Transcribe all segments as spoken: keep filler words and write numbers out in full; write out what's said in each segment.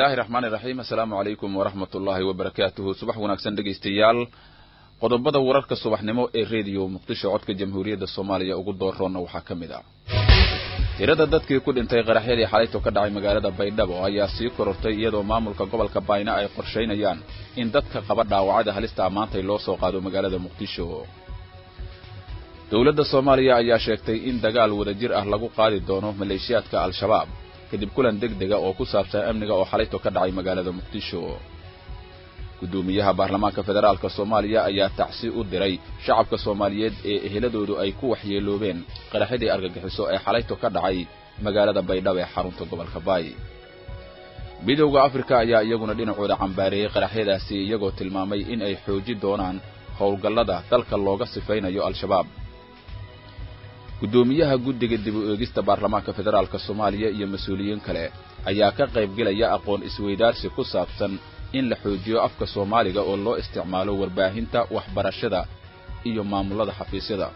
الله الرحمن الرحيم السلام عليكم ورحمة الله وبركاته صباح ونكسن دقيستيال qodobada wararka subaxnimo ee radio muqdisho codka jamhuuriyadda Soomaaliya ugu doorroona waxa kamida tirada dadkii ku dhintay qaraxyadii xalayto ka dhacay magaalada Baydhabo ayaa sii korortay iyadoo maamulka gobolka Bayna ay qorsheynayaan in dadka qaba dhaawacada halista amaantay loo soo qaado magaalada Muqdisho dawladda Soomaaliya ayaa sheegtay in dagaal wadajir ah lagu qaadi doono maleeshiyaadka al-shabaab kadib kulan degdeg ah oo ku saabsan amniga oo xalayto ka dhacay magaalada Muqdisho gudoomiyaha baarlamaanka federaalka Soomaaliya ayaa tacsi u diray shacabka Soomaaliyeed ee eheladoodu ay ku waxyeeloobeen qaraxidii argagixiso ee xalayto ka dhacay magaalada Baydhabo ee xarunta gobolka Baay midowga Afrika ayaa iyaguna dhinacooda cambaareeyay qaraxyadaasi iyagoo tilmaamay in ay xooji doonaan howlgallada dalka looga sifeynayo al-shabaab gudoomiyaha guddiga dib u eegista baarlamaanka federaalka Soomaaliya iyo mas'uuliyiin kale ayaa ka qayb galaya aqoon isweydaarsi ku saabsan in la xoojiyo afka Soomaaliga oo loo isticmaalo warbaahinta waxbarashada iyo maamulada xafiisyada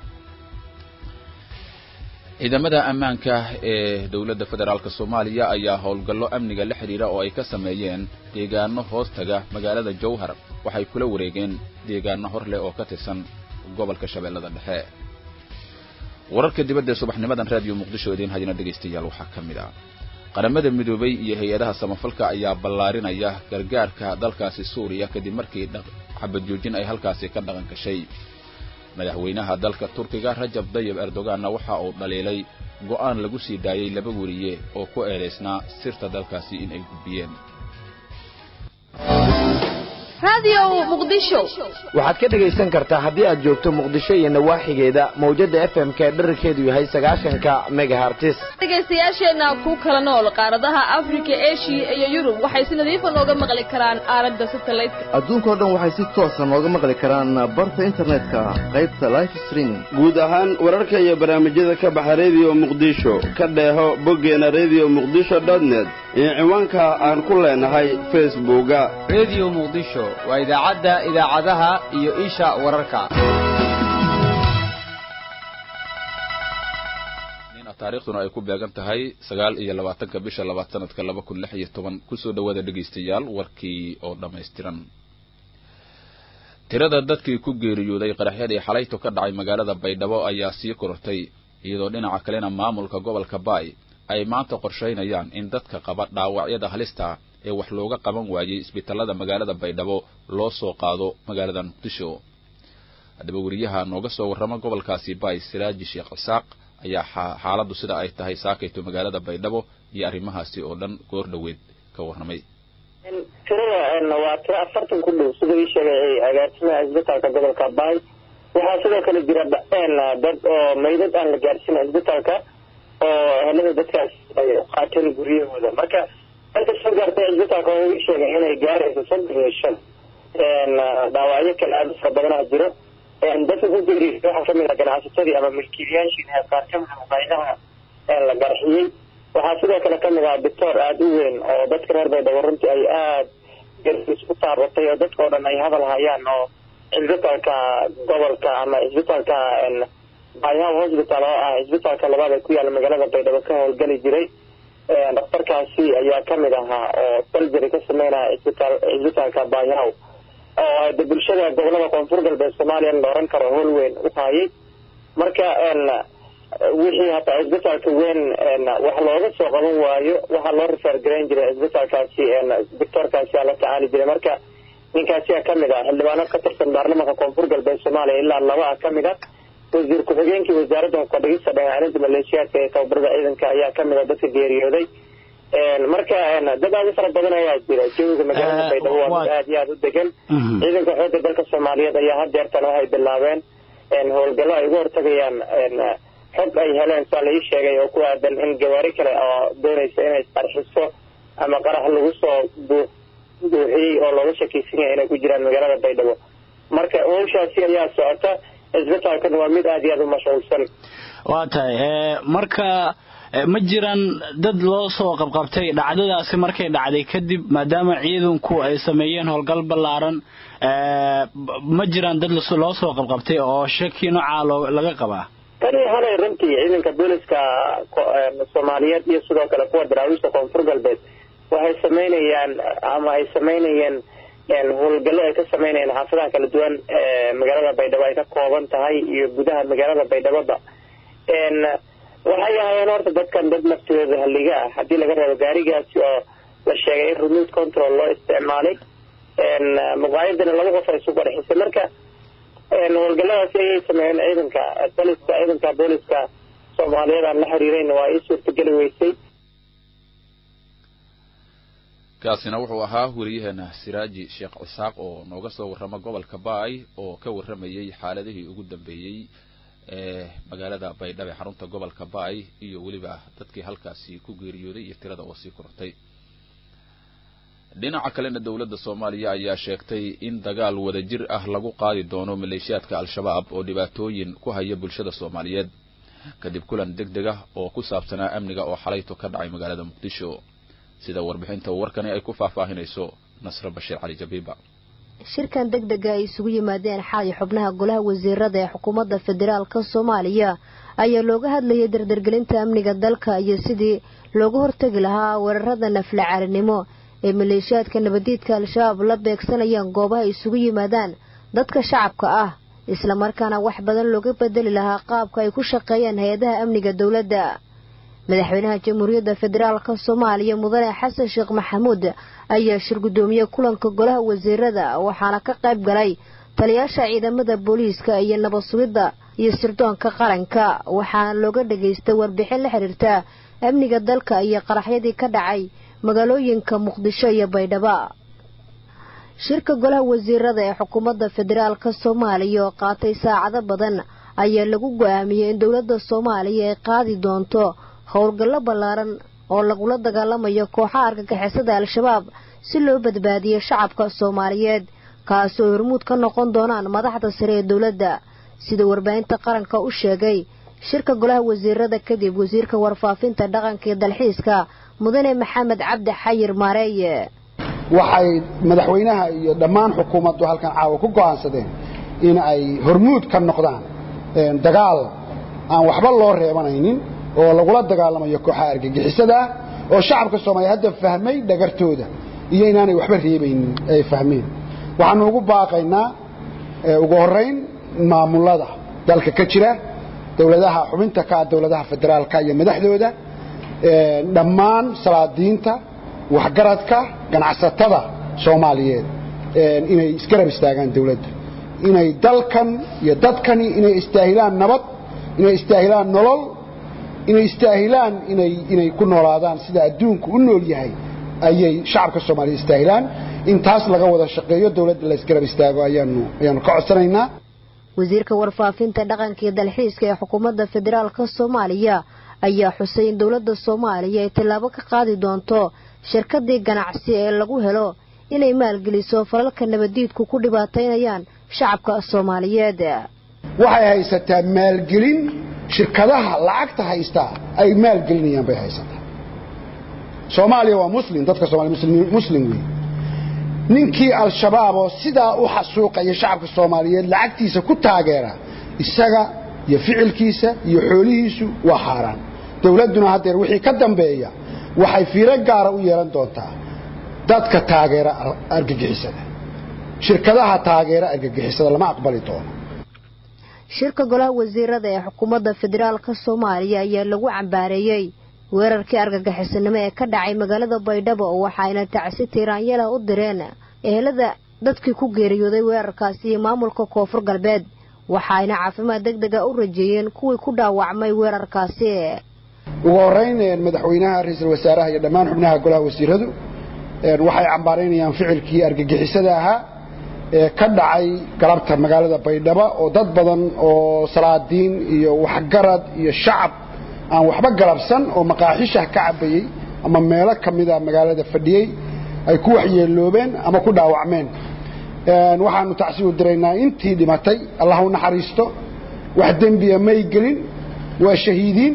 ciidamada ammaanka ee dawladda federaalka Soomaaliya ayaa howlgallo amniga la xiriira oo ay ka sameeyeen deegaano hoostaga magaalada Jowhar waxay kula wareegeen deegaano hor leh oo ka tirsan gobolka Shabeellada Dhexe wararka dibadda subaxnimadan radio Muqdisho idin hayna dhageystayaal waxa kamida qaramada midoobay iyo hay'adaha samafalka ayaa ballaarinaya gargaarka dalkaasi Suuriya kadib markii xabad joojin ay halkaasi ka dhaqan gashay madaxweynaha dalka Turkiga Rajab Tayyip Erdogan waxa uu dhaleelay go'aan lagu sii daayay laba wariye oo ku eedeysnaa sirta dalkaasi in ay gudbiyeen radio Muqdisho waxaad ka dhageysan kartaa haddii aad joogto Muqdisho iyo nawaaxigeeda mowjada F M ka dhererkeedu yahay sagaashanka megahertz dhageystayaasheena ku kala nool qaaradaha Afrika, Asia iyo Yurub waxay si nadiif ah nooga maqli karaan aalada satellite adduunka oo dhan waxay si toos ah nooga maqli karaan barta internetka qaybta live streaming guud ahaan wararka iyo barnaamijyada ka baxa radio Muqdisho ka dheeho boggeena radio muqdisho dot net iyo ciwaanka aan ku leenahay Facebook radio Muqdisho waa idaacada idaacadaha iyo isha wararka nina taariikhduna ay ku beegan tahay sagaal iyo labaatanka bisha labaad sanadka laba kun lix iyo toban ku soo dhawaada dhageystayaal warkii oo dhameystiran tirada dadkii ku geeriyooday qaraxyadii xalayto ka dhacay magaalada Baydhabo ayaa sii korortay iyadoo dhinaca kalena maamulka gobolka Baay ay maanta qorsheynayaan in dadka qaba dhaawacyada halista ee wax looga qaban waayay isbitaalada magaalada Baydhabo loo soo qaado magaalada Muqdisho hadaba wariyaha nooga soo warrama gobolkaasi Baay Siraaji Sheekh Isaaq ayaa xaaladdu sida ay tahay saakayto magaalada Baydhabo iyo arrimahaasi oo dhan goor dhaweed ka warramay tirada waa afartan ku dhow sida ii sheegay agaasimaha isbitaalka gobolka Baay waxaa sidoo kale jira dad oo meydad aan la gaarsiin isbitaalka oo helada dadkaas ay qaateen guryahooda marka inta soo gaartay isbitaalka oo sheegay inay gaarayso soddon iyo shan een dhaawacyo kala aad u badan jiro een dadka ku jiray waxa kamid ah ganacsatada ama milkiilayaashii ee qaarkan maqaayadaha ee la garxiyay waxaa sidoo kale kamid ah doctor aad u weyn oo dadka reer Baydhabo runtii ay aad isku taabatay oo dadka oo dhan ay hadal hayaan oo isbitaalka gobolka ama isbitaalka een Bayaw Hospital oo ah isbitaalka labaad ee ku yaala magaalada Baydhabo ka howlgali jiray ee dhakhtarkaasi ayaa kamid ahaa oo surgery ka sameynaya isbitaal isbitaalka Bayaw oo ay bulshada gobolada koonfur galbeed Soomaaliya looran karo howl weyn u hayay marka een wixii hata isbitaalka weyn een wax looga soo qaban waayo waxa loo refer gareyn jiray isbitaalkaasi een doctorkaasi la tacaali jiray marka ninkaasi kamid ah xildhibaano ka tirsan baarlamaanka koonfur galbeed Soomaaliya ilaa laba kamid ah wasiir ku-xigeenkii wasaaradda qodobista dhaqaalaha maleeshiyaadka ee tababarada ciidanka ayaa kamid ah dadka geeriyooday een marka dad aad u fara badan ayaa jira jooga magaalada Baydhabo waa aad iyo aad u degan ciidanka xoogga dalka Soomaaliyeed ayaa had jeertan waxay bilaabeen een howlgallo ay uga hortagayaan een xog ay heleen soo la sheegay oo ku aadan in gawaari kale oo doonaysa inay qarxiso ama qarax lagu soo buuxiyay oo looga shakiisan yahay inay ku jiraan magaalada Baydhabo marka howshaasi ayaa socota isbitaalkan waa mid aad iyo aad u mashquulsan waa tahay ee marka ma jiraan dad loo soo qabqabtay dhacdadaasi markay dhacday kadib maadaama ciidanku ay sameeyeen howlgal ballaaran ee ma jiraan dad loo soo qabqabtay oo shaki nooca laga qabaa tani halay runtii ciidanka booliska Soomaaliyeed iyo sidoo kale kuwa daraawiishta koonfur galbeed waxay sameynayaan ama ay sameynayeen howlgallo ay ka sameynayaan xaafadaha kala duwan ee magaalada Baydhabo ay ka kooban tahay iyo gudaha magaalada Baydhabo een waxay ahaayeen horta dadkan dad naftooda haliga ah hadii laga reebo gaarigaasi oo la sheegay in remote control loo isticmaalay een muqaayadana lagu qofay soo qarxisay marka een howlgalladaasi ay sameeyeen ciidanka booliska ciidanka booliska Soomaaliyeed aan la xiriirayna waa ay suurtagali weysay kaasina wuxuu ahaa wariyaheena Siraaji Sheekh Isaaq oo nooga soo warrama gobolka Baay oo ka warramayay xaaladihii ugu dambeeyay ee magaalada Baydhabo xarunta gobolka Baay iyo waliba dadkii halkaasi ku geeriyooday iyo tirada oo sii kortay dhinaca kalena dawladda Soomaaliya ayaa sheegtay in dagaal wadajir ah lagu qaadi doono maleeshiyaadka Al-Shabaab oo dhibaatooyin ku haya bulshada Soomaaliyeed kadib kulan degdeg ah oo ku saabsanaa amniga oo xalayto ka dhacay magaalada Muqdisho sida warbixinta warkani ay ku faahfaahinayso Nasra Bashir Ali Jabiba shirkan degdega ay isugu yimaadeen xalay xubnaha golaha wasiirada ee xukuumadda federaalka Soomaaliya ayaa looga hadlayay dardargelinta amniga dalka iyo sidii looga hortagi lahaa weerarada naflacaarinimo ee maleeshiyaadka nabadiidka Al-Shabaab la beegsanayaan goobaha isugu yimaadaan dadka shacabka ah isla markaana wax badan looga bedeli lahaa qaabka ay ku shaqeeyaan hay'adaha amniga dawladda madaxweynaha jamhuuriyadda federaalka Soomaaliya mudane Xasan Sheekh Maxamuud ayaa shir gudoomiye kulanka golaha wasiirada waxaana ka qayb galay taliyaasha ciidamada booliiska iyo nabad sugidda iyo sirdoonka qaranka waxaana looga dhageystay warbixin la xiriirta amniga dalka iyo qaraxyadii ka dhacay magaalooyinka Muqdisho iyo Baydhabo shirka golaha wasiirada ee xukuumadda federaalka Soomaaliya oo qaatay saacado badan ayaa lagu go'aamiyay in dawladda Soomaaliya ay qaadi doonto howlgallo ballaaran oo lagula dagaalamayo kooxaha argagixisada Al-Shabaab si loo badbaadiyo shacabka Soomaaliyeed kaas oo hormuud ka noqon doonaan madaxda sare ee dawladda sida warbaahinta qaranka u sheegay shirka golaha wasiirada kadib wasiirka warfaafinta dhaqanka iyo dalxiiska mudane Maxamed Cabdi Xayir Maareeye waxay madaxweynaha iyo dhammaan xukuumaddu halkan caawa ku go'aansadeen in ay hormuud ka noqdaan dagaal aan waxba loo reebanaynin oo lagula dagaalamayo kooxaha argagixisada oo shacabka Soomaaliyeed hadda fahmay dhagartooda iyo inaanay waxba reebaynin ay fahmeen waxaanu ugu baaqaynaa ugu horeyn maamulada dalka ka jira dawladaha xubinta ka dawladaha federaalka iyo madaxdooda dhammaan salaadiinta waxgaradka ganacsatada Soomaaliyeed inay isgarab istaagaan dawladda inay dalkan iyo dadkani inay istaahilaan nabad inay istaahilaan nolol inay istaahilaan inay inay ku noolaadaan sida adduunku u nool yahay ayay shacabka Soomaaliyeed istaahilaan intaas laga wada shaqeeyo dawladda la isgarab istaago ayaanu ayaanu ka codsanaynaa wasiirka warfaafinta dhaqanka iyo dalxiiska ee xukuumadda federaalka Soomaaliya ayaa xusay in dawladda Soomaaliya ay tallaabo ka qaadi doonto shirkadii ganacsi ee lagu helo inay maalgeliso falalka nabadiidku ku dhibaateynayaan shacabka Soomaaliyeed waxay haysataa maalgelin shirkadaha lacagta haysta ay maalgelinayaan bay haysataa Soomaaliya waa muslim dadka Soomaaliyeed muslim muslim weey ninkii Al-Shabaab oo sidaa u xasuuqay shacabka Soomaaliyeed lacagtiisa ku taageera isaga iyo ficilkiisa iyo xoolihiisu waa xaraan dawladuna hadeer wixii ka dambeeya waxay fiiro gaar ah u yeelan doontaa dadka taageera argagixisada shirkadaha taageera argagixisada lama aqbali doono shirka golaha wasiirada ee xukuumadda federaalka Soomaaliya ayaa lagu cambaareeyay weerarkii argagixisanimo ee ka dhacay magaalada Baydhabo waxaana tacsi tiraanyada u direen ehelada dadkii ku geeriyooday weerarkaasi maamulka Koonfur Galbeed waxaana caafimaad degdeg ah u rajeeyeen kuwii ku dhaawacmay weerarkaasi ugu horeyn madaxweynaha ra'iisul wasaaraha iyo dhammaan xubnaha golaha wasiiradu waxay cambaareynayaan ficilkii argagixisada ahaa ee ka dhacay galabta magaalada Baydhabo oo dad badan oo salaadiin iyo waxgarad iyo shacab aan waxba galabsan oo maqaaxisha ka cabayay ama meelo kamida magaalada fadhiyay ay ku waxyeeloobeen ama ku dhaawacmeen een waxaanu tacsi u direynaa intii dhimatay Allah u naxariisto wax dambiya may gelin waa shahiidiin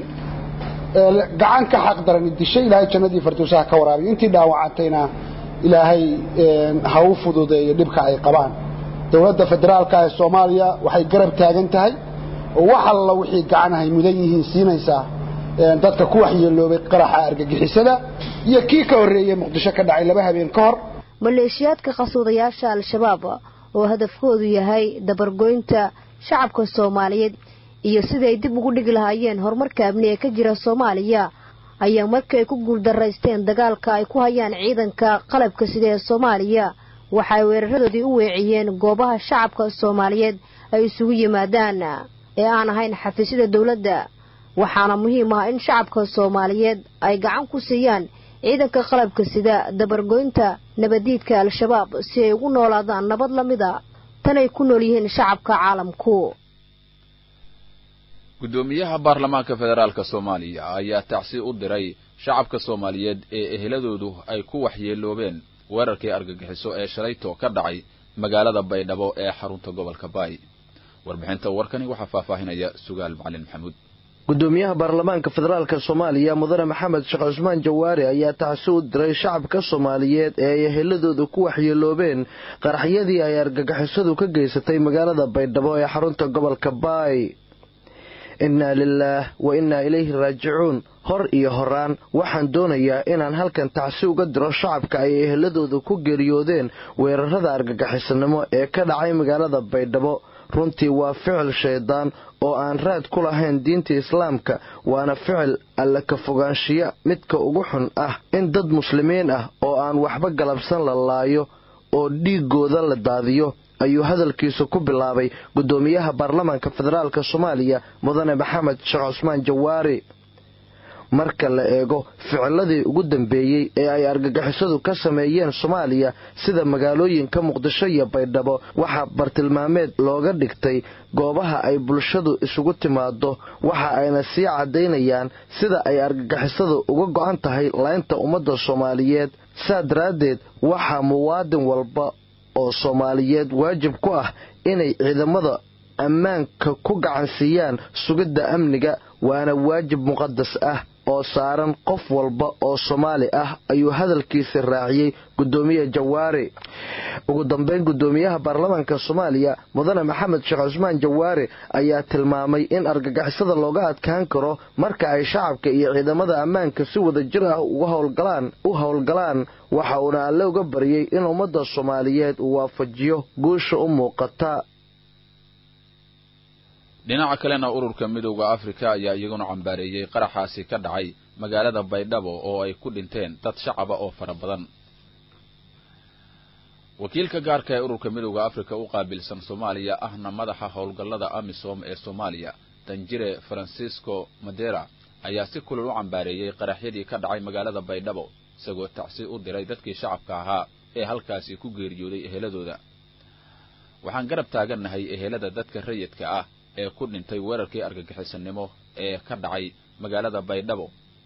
gacan ka xaq daran dishay ilaahay jannadii firdawsaha ka waraabiyo intii dhaawacantayna ilaahay ha u fududeeyo dhibka ay qabaan dawladda federaalka ee Soomaaliya waxay garab taagan tahay oo waxa la wixii gacanahay mudan yihiin siinaysa dadka ku waxyeeloobay qaraxa argagixisada iyo kii ka horreeyay muqdisho ka dhacay laba habeen ka hor maleeshiyaadka qasuudayaasha al-shabaab oo hadafkoodu yahay dabargoynta shacabka Soomaaliyeed iyo siday dib ugu dhigi lahaayeen horumarka amni ee ka jira Soomaaliya ayaa markay ku guuldareysteen dagaalka ay ku hayaan ciidanka qalabka sida ee Soomaaliya waxay weeraradoodii u weeciyeen goobaha shacabka Soomaaliyeed ay isugu yimaadaan ee aan ahayn xafiisyada dawladda waxaana muhiim ah in shacabka Soomaaliyeed ay gacan ku siiyaan ciidanka qalabka sida dabargoynta nabadiidka al-shabaab si ay ugu noolaadaan nabad la mid ah tan ay ku nool yihiin shacabka caalamku gudoomiyaha baarlamaanka federaalka Soomaaliya ayaa tacsi u diray shacabka Soomaaliyeed ee eheladoodu ay ku waxyeeloobeen weerarkii argagixiso ee shalayto ka dhacay magaalada Baydhabo ee xarunta gobolka Baay warbixinta warkani waxa faahfaahinaya Sugaal Macalin Maxamuud gudoomiyaha baarlamaanka federaalka Soomaaliya mudane Maxamed Sheekh Cusmaan Jawaari ayaa tacsi u diray shacabka Soomaaliyeed ee eheladoodu ku waxyeeloobeen qaraxyadii ay argagixisadu ka geysatay magaalada Baydhabo ee xarunta gobolka Baay inna lillahi wa inna ilayhi raaji'uun hor iyo horaan waxaan doonayaa inaan halkan tacsi uga diro shacabka ay eheladoodu ku geeriyoodeen weerarada argagixisanimo ee ka dhacay magaalada Baydhabo runtii waa ficil shaydaan oo aan raad ku lahayn diinta islaamka waana ficil alla ka fogaanshiya midka ugu xun ah in dad muslimiin ah oo aan waxba galabsan la laayo oo dhiigooda la daadiyo ayuu hadalkiisa ku bilaabay gudoomiyaha baarlamaanka federaalka Soomaaliya mudane Maxamed Sheekh Cusmaan Jawaari marka la eego ficiladii ugu dambeeyay ee ay argagixisadu ka sameeyeen Soomaaliya sida magaalooyinka Muqdisho iyo Baydhabo waxa bartilmaameed looga dhigtay goobaha ay bulshadu isugu timaado waxa ayna sii cadeynayaan sida ay argagixisadu uga go'an tahay laynta ummadda Soomaaliyeed saadaradeed waxa muwaadin walba oo Soomaaliyeed waajib ku ah inay ciidamada ammaanka ku gacan siiyaan sugidda amniga waana waajib muqaddas ah oo saaran qof walba oo Soomaali ah ayuu hadalkiisa raaciyay gudoomiye Jawaari ugu dambeyn gudoomiyaha baarlamaanka Soomaaliya mudane Maxamed Sheekh Cusmaan Jawaari ayaa tilmaamay in argagixisada looga adkaan karo marka ay shacabka iyo ciidamada ammaanka si wada jir ah uga howlgalaan u howlgalaan waxa uu alle uga bariyay in ummadda Soomaaliyeed uu waafajiyo guusha u muuqata dhinaca kalena ururka midowga Afrika ayaa iyaguna cambaareeyay qaraxaasi ka dhacay magaalada Baydhabo oo ay ku dhinteen dad shacab ah oo fara badan wakiilka gaarka ee ururka midowga Afrika u qaabilsan Soomaaliya ahna madaxa howlgallada AMISOM ee Soomaaliya Danjire Francisco Madera ayaa si kulul u cambaareeyay qaraxyadii ka dhacay magaalada Baydhabo isagoo tacsi u diray dadkii shacabka ahaa ee halkaasi ku geeriyooday eheladooda waxaan garab taaganahay ehelada dadka rayidka ah ee ku dhintay weerarkii argagixisanimo ee ka dhacay magaalada Baydhabo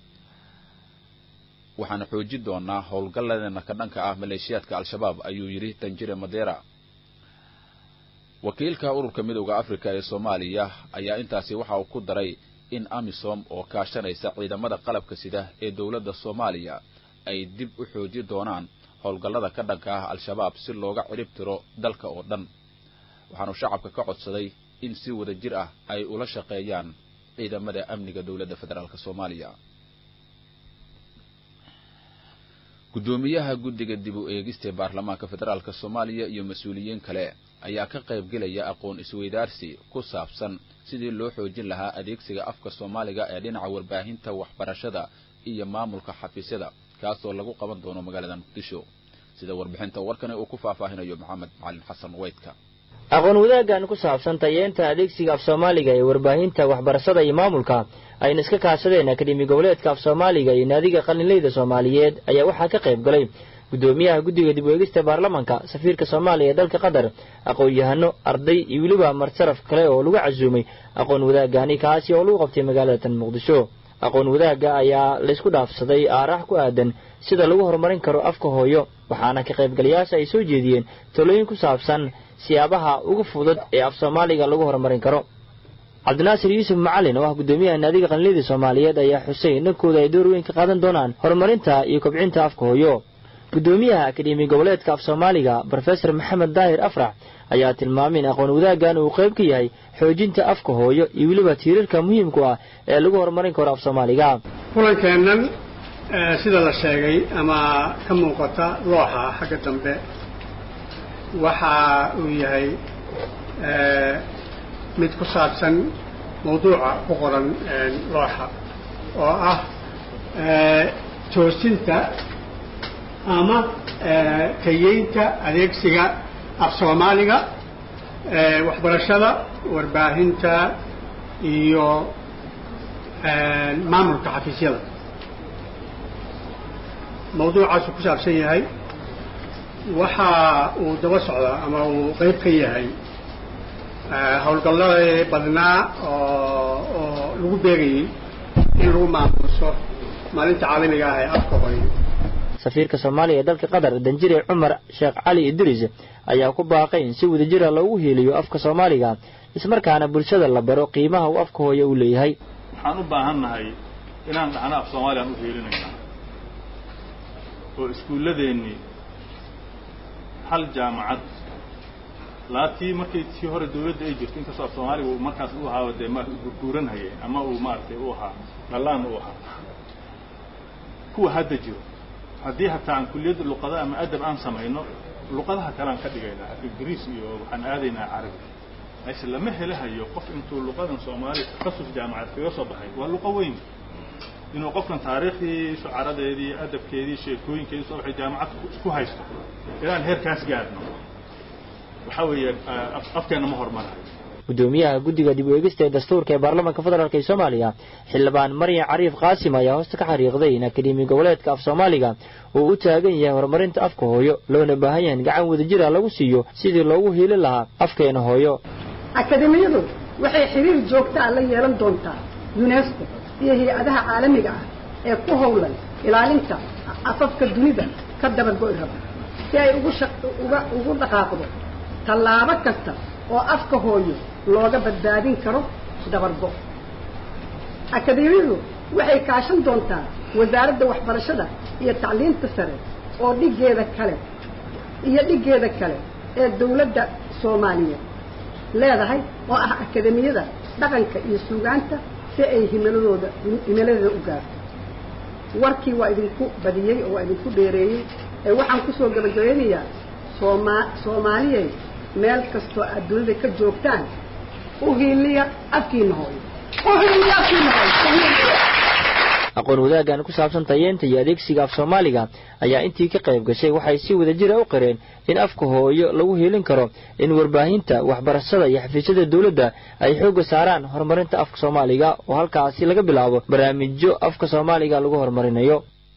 waxaan xoojin doonaa howlgalladeena ka dhanka ah maleeshiyaadka al-shabaab ayuu yiri Danjire Madera wakiilka ururka midowga Afrika ee Soomaaliya ayaa intaasi waxa uu ku daray in AMISOM oo kaashanaysa ciidamada qalabka sida ee dawladda Soomaaliya ay dib u xoojin doonaan howlgallada ka dhanka ah al-shabaab si looga cirib tiro dalka oo dhan waxaanu shacabka ka codsaday in si wada jir ah ay ula shaqeeyaan ciidamada amniga dawladda federaalka Soomaaliya gudoomiyaha guddiga dib u eegista baarlamaanka federaalka Soomaaliya iyo mas'uuliyiin kale ayaa ka qayb galaya aqoon isweydaarsi ku saabsan sidii loo xoojin lahaa adeegsiga afka Soomaaliga ee dhinaca warbaahinta waxbarashada iyo maamulka xafiisyada kaas oo lagu qaban doono magaalada Muqdisho sida warbixinta warkan uu ku faahfaahinayo Maxamed Macalin Xasan Weydka aqoon wadaagan ku saabsan tayeenta adeegsiga af Soomaaliga ee warbaahinta waxbarashada iyo maamulka ay iska kaashadeen akademi goboleedka af Soomaaliga iyo naadiga qalinleyda Soomaaliyeed ayaa waxa ka qayb galay gudoomiyaha guddiga dib u eegista baarlamaanka safiirka Soomaaliya ee dalka Qatar aqoon-yahano arday iyo waliba martaraf kale oo lagu casuumay aqoon wadaagani kaasi oo lagu qabtay magaalada Muqdisho aqoon wadaaga ayaa la isku dhaafsaday aarax ku aadan sida lagu horumarin karo afka hooyo waxaana ka qayb galayaasha ay soo jeediyeen talooyin ku saabsan siyaabaha ugu fudud ee af Soomaaliga lagu horumarin karo Cabdinaasir Yuusuf Macalin oo ah gudoomiyaha naadiga qalinleyda Soomaaliyeed ayaa xuseen dhankooda ay door weyn ka qaadan doonaan horumarinta iyo kobcinta afka hooyo gudoomiyaha akademi goboleedka af Soomaaliga Professor Maxamed Daahir Afrax ayaa tilmaamay in aqoon wadaagan uu qayb ka yahay xoojinta afka hooyo iyo waliba tiirarka muhiimka ah ee lagu horumarin karo af Soomaaliga kulankeenan sida la sheegay ama ka muuqata looxa xagga dambe waxa uu yahay mid ku saabsan mawduuca ku qoran looxa oo ah toosinta ama kayeynta adeegsiga af Soomaaliga waxbarashada warbaahinta iyo maamulka xafiisyada mawduucaas ku saabsan yahay waxa uu daba socdaa ama uu qayb ka yahay howlgallada badnaa oo lagu beegayay in lagu maamuuso maalinta caalamiga ah ee afka hooyo safiirka Soomaaliya ee dalka Qatar Danjire Umar Sheekh Ali Idris ayaa ku baaqay in si wadajir ah loogu heeliyo afka Soomaaliga isla markaana bulshada la baro qiimaha uu afka hooyo u leeyahay waxaan u baahanahay inaan dhacno af Soomaaliya u heelinayna oo iskuuladeeni hal jaamacad laatii markii si hore dawladda ay jirtay inta Soomaaliga uu markaas u ahaa wada ma guuranayay ama uu maartay u ahaa dhalaan u ahaa kuwa hadda jiro haddii hataa aan kulliyada luqada ama adab aan samayno luqadaha kale aan ka dhigaynaa ingiriis iyo waxaan aadaynaa carabi meesha lama helahayo qof intuu luqadan Soomaali takhassus jaamacad kaga soo baxay waa luqad weyn inuu qofkan taariikhdii shucaradeedii adabkeedii sheekooyinkeedii soo baxay jaamacad ku haysto inaan heerkaas gaarno waxa weeye afkeena ma hormarayo gudoomiyaha guddiga dib u eegista dastuurka ee baarlamaanka federaalka ee Soomaaliya xildhibaan Maryam Cariif Qaasim ayaa hoosta ka xariiqday in akademi goboleedka af Soomaaliga uu u taagan yahay horumarinta afka hooyo loona baahan yahay gacan wadajir ah lagu siiyo sidii loogu heli lahaa afkeena hooyo akademiyadu waxay xiriir joogto ah la yeelan doontaa UNESCO iyo hay'adaha caalamiga ah ee ku howlan ilaalinta afafka dunida ka dabago'i raba si ay ugu uga ugu dhaqaaqdo tallaabo kasta oo afka hooyo looga badbaadin karo dabargo akademiyadu waxay kaashan doontaa wasaaradda waxbarashada iyo tacliinta sare oo dhigeeda kale iyo dhigeeda kale ee dawladda Soomaaliya leedahay oo ah akademiyada dhaqanka iyo suugaanta si ay himiladooda himiladooda u gaarto warkii waa idinku badiyay oo waa idinku dheereeyay ee waxaan ku soo gabagabeynayaa Soomaaliya meel kasto adduunka ka joogtaan u hiiliya afkiina hooyo u hiiliya afkiina hooyo aqoon wadaagan ku saabsan tayeenta iyo adeegsiga af Soomaaliga ayaa intii ka qayb gashay waxay si wadajir ah u qireen in afka hooyo lagu heelin karo in warbaahinta waxbarashada iyo xafiisyada dawladda ay xoog saaraan horumarinta afka Soomaaliga oo halkaas laga bilaabo barnaamijyo afka Soomaaliga lagu horumarinayo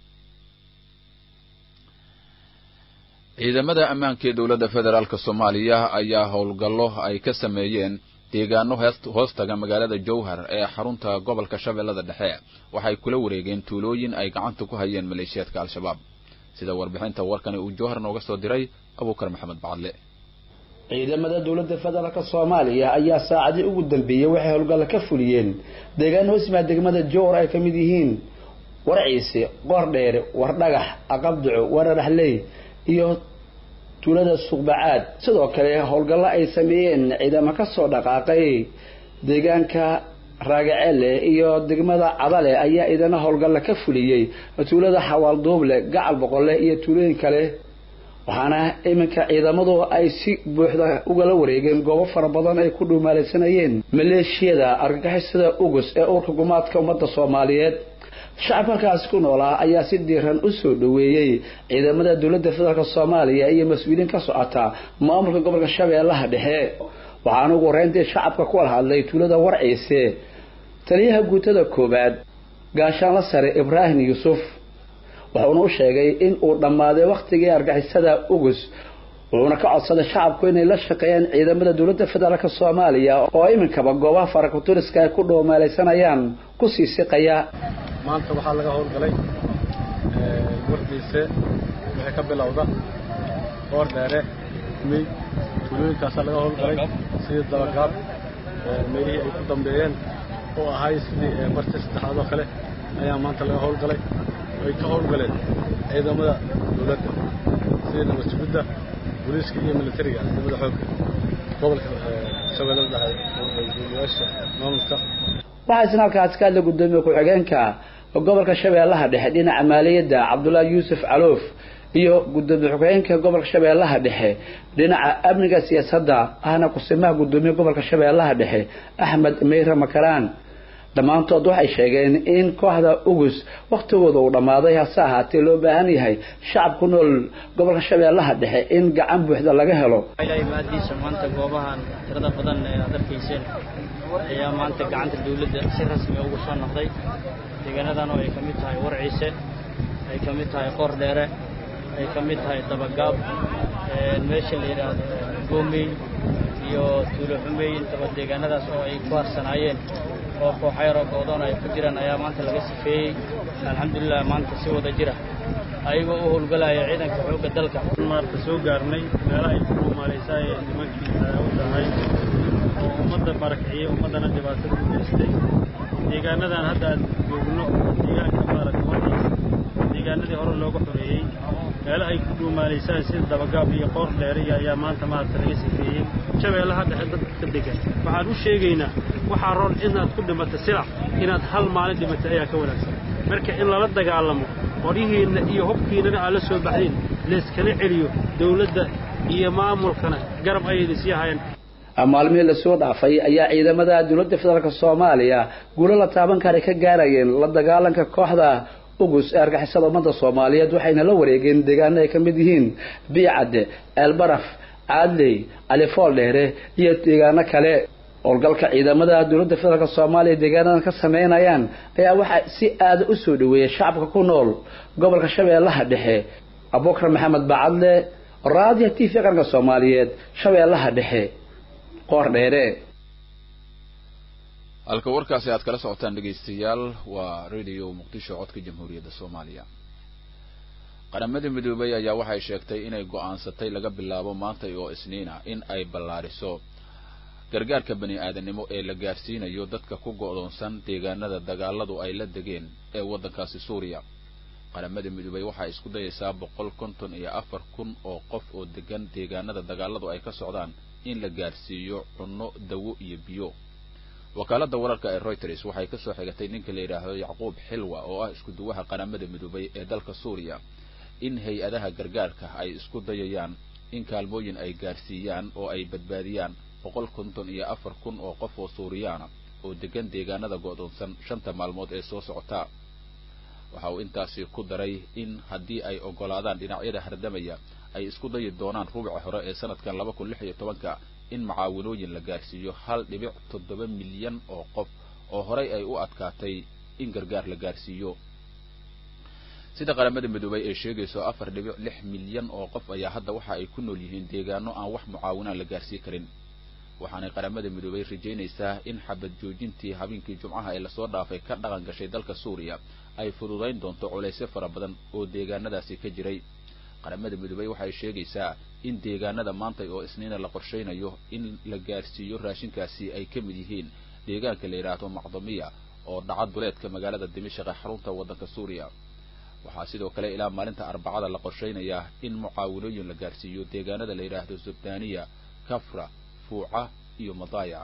ciidamada ammaanka ee dawladda federaalka Soomaaliya ayaa howlgallo ay ka sameeyeen deegaano hoostaga magaalada Jowhar ee xarunta gobolka Shabeellada Dhexe waxay kula wareegeen tuulooyin ay gacanta ku hayeen maleeshiyadka Al-Shabaab sida warbixinta warkan uu Jowhar nooga soo diray Abuukar Maxamed Bacadle ciidamada dawladda federaalka Soomaaliya ayaa saacadii ugu dambeeyay waxay howlgallo ka fuliyeen deegaano hoosma degmada Jowhar ay kamid yihiin Warciise, Qoordheer, Wardhagax, Aqabduco, Wararaxley iyo tuulada Suqbacaad sidoo kale howlgallo ay sameeyeen ciidamo ka soo dhaqaaqay deegaanka Raagacele iyo degmada Cadale ayaa idana howlgallo ka fuliyay tuulada Xawaal Dooble, Gacal Boqolle iyo tuulooyin kale waxaana iminka ciidamadu ay si buuxda uga la wareegeen goobo fara badan ay ku dhuumaalaysanayeen maleeshiyada argagixisada ugus ee urka gumaadka ummadda Soomaaliyeed shacabkaas ku noolaa ayaa si diiran u soo dhaweeyay ciidamada dawladda federaalka Soomaaliya iyo mas'uuliyiin ka socota maamulka gobolka Shabeellaha Dhexe waxaana ugu horeyntii shacabka ku hadlay tuulada Warciise taliyaha guutada koobaad gaashaan la sare Ibrahim Yusuf wuxuuna u sheegay in uu dhamaaday waqtigii argagixisada ugus wuxuuna ka codsaday shacabku inay la shaqeeyaan ciidamada dawladda federaalka Soomaaliya oo iminkaba goobaha farakuturiska ay ku dhoomalaysanayaan ku sii siqaya maanta waxaa laga howlgalay Warciise waxay ka bilowda Qoordheere mi tuulooyinkaas laga howlgalay sida Dalagaab meelihii ay ku dambeeyeen oo ahay sidii marti saddexaad oo kale ayaa maanta laga howlgalay ay ka howlgaleen ciidamada dowladda sida nabad sugidda booliiska iyo militariga ciidamada xoogga gobolka shabeellada dhexe gudoomiyaasha maamulka waxaa isna halkaas ka hadla gudoomiye ku-xigeenka gobolka shabeellaha dhexe dhinaca maaliyadda cabdullaahi yuusuf caloof iyo gudoomiye ku-xigeenka gobolka shabeellaha dhexe dhinaca amniga siyaasadda ahna kusimaha gudoomiye gobolka shabeellaha dhexe axmed meyre makaraan dhammaantood waxay sheegeen in kooxda ugus waqtigooda uu dhammaaday hase ahaatee loo baahan yahay shacab ku nool gobolka shabeellaha dhexe in gacan buuxda laga helo ilaahay maadiisa maanta goobahan tirada badan ee aad arkayseen ayaa maanta gacanta dawladda si rasmi ugu soo noqday deegaanadan oo ay ka mid tahay warciise ay ka mid tahay qoor dheere ay ka mid tahay dabagaab meesha la yidhaahdo goomey iyo tuulo xumey intaba deegaanadaas oo ay ku harsanaayeen oo kooxayro goodoon ay ku jiraan ayaa maanta laga sifeeyey alxamdulilah maanta si wada jira ayagoo u howlgalaya ciidanka xoogga dalka maarta soo gaarnay meelaha ay ku dhuumaalaysaa ee nimankii u dhahay oo ummadda barakiciyey ummaddana dhibaatada u geystay deegaanadan hadda aad joogno deegaanka maaragta warkiisa deegaanadii hore looga xoreeyey meelaha ay ku dhuumaalaysaa sida dabagaab iyo qoor dheeriya ayaa maanta maaragta laga sifeeyey shabeellaha dhexe dadka ka degan waxaan u sheegaynaa waxaa roon inaad ku dhimato silac inaad hal maalin dhimatay ayaa ka wanaagsan marka in lala dagaalamo qoryihiinna iyo hubkiinnana aad la soo baxdeen layskala celiyo dawladda iyo maamulkana garab ayayna sii hayeen maalmihii lasoo dhaafay ayaa ciidamada dowladda federaalk soomaaliya guulo la taaban kara ka gaarayeen la dagaalanka kooxda ugus ee argixisada ummadda soomaaliyeed waxayna la wareegeen deegaano ay ka mid yihiin biicadde eelbaraf caadley alifool dheere iyo deegaano kale howlgalka ciidamada dowladda federaalk soomaaliya deegaanadan ka sameynayaan ayaa waxaa si aada u soo dhaweeyay shacabka ku nool gobolka shabeellaha dhexe abubakar maxamed bacadle raadiyo t v qaranka soomaaliyeed shabeellaha dhexe qoor dheere halka warkaasi aad kala socotaan dhegaystayaal waa radio muqdisho codka jamhuuriyadda soomaaliya qaramada midoobay ayaa waxay sheegtay inay go'aansatay laga bilaabo maanta oo isniina in ay ballaariso gargaarka bani aadanimo ee la gaarsiinayo dadka ku go'doonsan deegaanada dagaaladu ay la degeen ee waddankaasi suuriya qaramada midoobay waxay isku dayaysaa boqol konton iyo afar kun oo qof oo degan deegaanada dagaaladu ay ka socdaan in la gaarsiiyo cunno dawo iyo biyo wakaaladda wararka ee Reuters waxay ka soo xigatay ninka la yiraahdo Yacquub Xilwa oo ah isku duwaha qaramada midoobay ee dalka Suuriya in hay-adaha gargaarka ay isku dayayaan in kaalmooyin ay gaarsiiyaan oo ay badbaadiyaan boqol konton iyo afar kun oo qof oo Suuriyaana oo degan deegaanada go'doonsan shanta maalmood ee soo socota waxa uu intaasi ku daray in haddii ay ogolaadaan dhinacyada hardamaya ay isku dayi doonaan rubuca hore ee sanadkan laba kun lix iyo tobanka in macaawinooyin la gaarsiiyo hal dhibic toddoba milyan oo qof oo horey ay u adkaatay in gargaar la gaarsiiyo sida qaramada midoobay ee sheegayso afar dhibic lix milyan oo qof ayaa hadda waxa ay ku nool yihiin deegaano aan wax mucaawinaan la gaarsiin karin waxaana qaramada midoobay rajaynaysaa in xabad joojintii habeenkii jumcaha ee lasoo dhaafay ka dhaqan gashay dalka Suuriya ay fududayn doonto culaysyo fara badan oo deegaanadaasi ka jiray qaramada midoobay waxay sheegaysaa in deegaanada maanta oo isniina la qorsheynayo in la gaarsiiyo raashinkaasi ay ka mid yihiin deegaanka la yiraahdo Macdamiya oo dhacad duleedka magaalada Dimashq ee xarunta waddanka Suuriya waxaa sidoo kale ilaa maalinta Arbacada la qorsheynayaa in mucaawinooyin la gaarsiiyo deegaanada la yiraahdo Subdaniya Kafra Fuuca iyo Madaya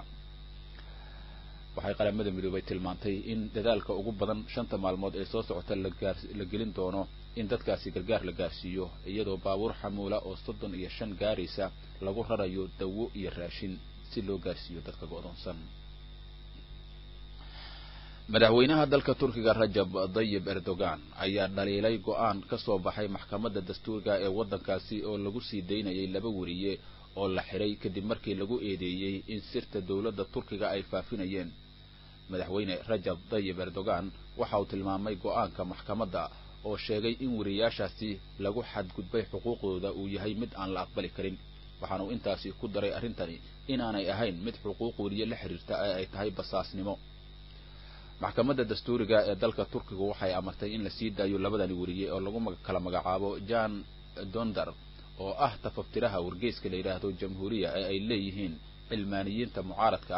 waxay qaramada midoobay tilmaantay in dadaalka ugu badan shanta maalmood ee soo socota la gaar la gelin doono in dadkaasi gargaar la gaarsiiyo iyadoo baabuur xamuula oo soddon iyo shan gaaraysa lagu rarayo dawo iyo raashin si loo gaarsiiyo dadka go'doonsan madaxweynaha dalka Turkiga Rajab Tayyip Erdogan ayaa dhaliilay go'aan ka soo baxay maxkamadda dastuurka ee waddankaasi oo lagu sii deynayay laba wariye oo la xiray kadib markii lagu eedeeyay in sirta dawladda Turkiga ay faafinayeen madaxweyne Rajab Tayyip Erdogan waxa uu tilmaamay go'aanka maxkamadda oo sheegay in wariyaashaasi lagu xadgudbay xuquuqdooda uu yahay mid aan la aqbali karin waxaana uu intaasi ku daray arintani inaanay ahayn mid xuquuq wariye la xiriirta ay tahay basaasnimo maxkamadda dastuuriga ee dalka Turkiga waxay amartay in la sii daayo labadani wariye oo lagu kala magacaabo Jan Dondar oo ah tafaftiraha wargeyska la yiraahdo Jamhuuriya ee ay leeyihiin cilmaaniyiinta mucaaradka ah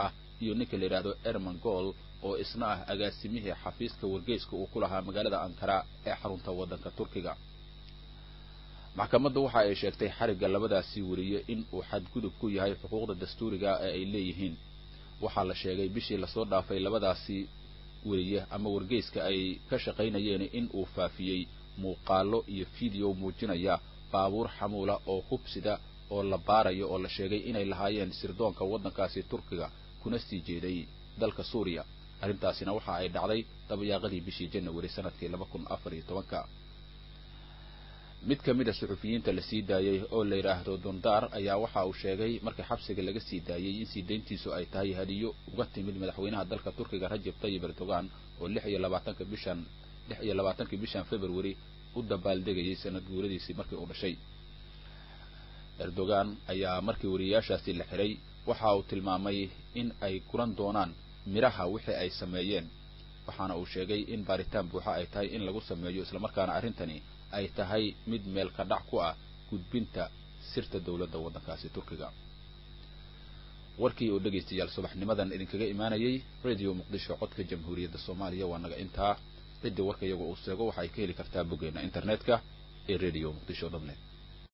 iyo ninka la yidhaahdo erman gol oo isna ah agaasimihii xafiiska wargeyska uu ku lahaa magaalada ankara ee xarunta waddanka turkiga maxkamaddu waxa ay sheegtay xarigga labadaasi wariye in uu xadgudub ku yahay xuquuqda dastuuriga ee ay leeyihiin waxaa la sheegay bishii lasoo dhaafay labadaasi wariye ama wargeyska ay ka shaqaynayeen in uu faafiyey muuqaalo iyo fiideo muujinaya baabuur xamuula oo hubsida oo la baarayo oo la sheegay inay lahaayeen sirdoonka waddankaasi turkiga kuna sii jeeday dalka suuriya arrintaasina waxa ay dhacday dabayaaqadii bishii janawari sanadkii laba kun afar iyo tobanka mid ka mid a suxufiyiinta la sii daayey oo la yidhaahdo dondar ayaa waxa uu sheegay markii xabsiga laga sii daayey in sii dayntiisu ay tahay hadiyo uga timid madaxweynaha dalka turkiga Rajab Tayyip Erdogan oo lix iyo labaatanka bishan lix iyo labaatanka bishan February u dabaaldegayay sanad guuradiisii markii uu dhashay Erdogan ayaa markii wariyaashaasi la xiray waxa uu tilmaamay in ay kuran doonaan miraha wixii ay sameeyeen waxaana uu sheegay in baaritaan buuxa ay tahay in lagu sameeyo isla markaana arrintani ay tahay mid meel ka dhac ku ah gudbinta sirta dawladda waddankaasi turkiga warkii oo dhageystayaal subaxnimadan idinkaga imaanayay radio muqdisho codka jamhuuriyadda Soomaaliya waa naga intaa cidda warka iyagu uu sheego waxa ay ka heli kartaa boggeena internetka ee radio muqdisho dot net